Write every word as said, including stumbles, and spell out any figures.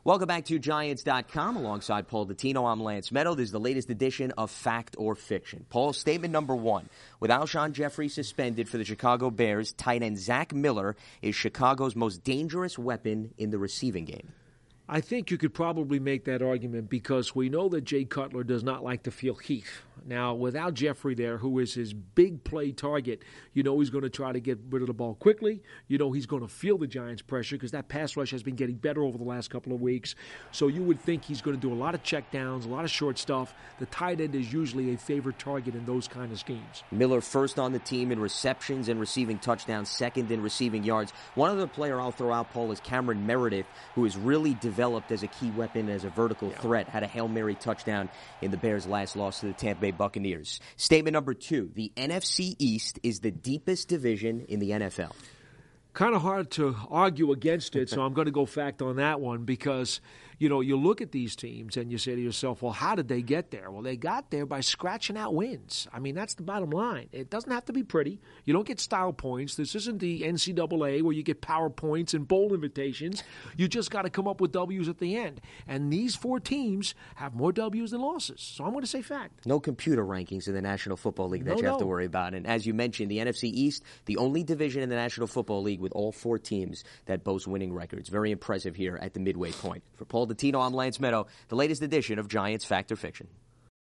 Welcome back to Giants dot com. Alongside Paul Dottino, I'm Lance Meadow. This is the latest edition of Fact or Fiction. Paul, statement number one. With Alshon Jeffrey suspended for the Chicago Bears, tight end Zach Miller is Chicago's most dangerous weapon in the receiving game. I think you could probably make that argument because we know that Jay Cutler does not like to feel heat. Now, without Jeffrey there, who is his big play target, you know he's going to try to get rid of the ball quickly. You know he's going to feel the Giants' pressure because that pass rush has been getting better over the last couple of weeks. So you would think he's going to do a lot of checkdowns, a lot of short stuff. The tight end is usually a favorite target in those kind of schemes. Miller first on the team in receptions and receiving touchdowns, second in receiving yards. One other player I'll throw out, Paul, is Cameron Meredith, who has really developed as a key weapon, as a vertical yeah. threat. Had a Hail Mary touchdown in the Bears' last loss to the Tampa Bay Buccaneers. Statement number two, the N F C East is the deepest division in the N F L. Kind of hard to argue against it, so I'm going to go fact on that one because, you know, you look at these teams and you say to yourself, well, how did they get there? Well, they got there by scratching out wins. I mean, that's the bottom line. It doesn't have to be pretty. You don't get style points. This isn't the N C double A where you get power points and bowl invitations. You just got to come up with W's at the end. And these four teams have more W's than losses. So I'm going to say fact. No computer rankings in the National Football League that no, you have no. to worry about. And as you mentioned, the N F C East, the only division in the National Football League with all four teams that boast winning records. Very impressive here at the midway point. For Paul Dottino, I'm Lance Meadow, the latest edition of Giants Fact or Fiction.